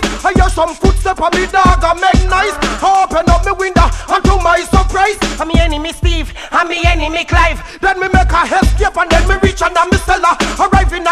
night. I hear some footsteps on me dog and make nice. Open up me window and to my surprise, I'm me enemy Steve, I'm me enemy Clive. Then me make a escape and then me reach under me cellar. Arriving